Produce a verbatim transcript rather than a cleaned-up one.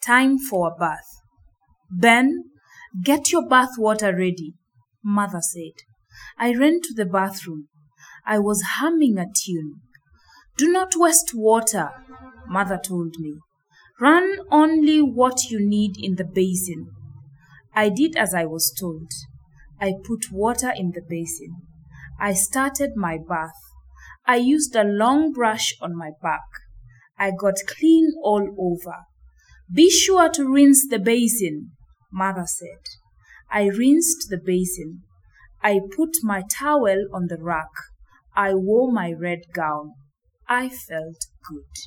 Time for a bath. Ben, get your bath water ready, Mother said. I ran to the bathroom. I was humming a tune. Do not waste water, Mother told me. Run only what you need in the basin. I did as I was told. I put water in the basin. I started my bath. I used a long brush on my back. I got clean all over. Be sure to rinse the basin, Mother said. I rinsed the basin. I put my towel on the rack. I wore my red gown. I felt good.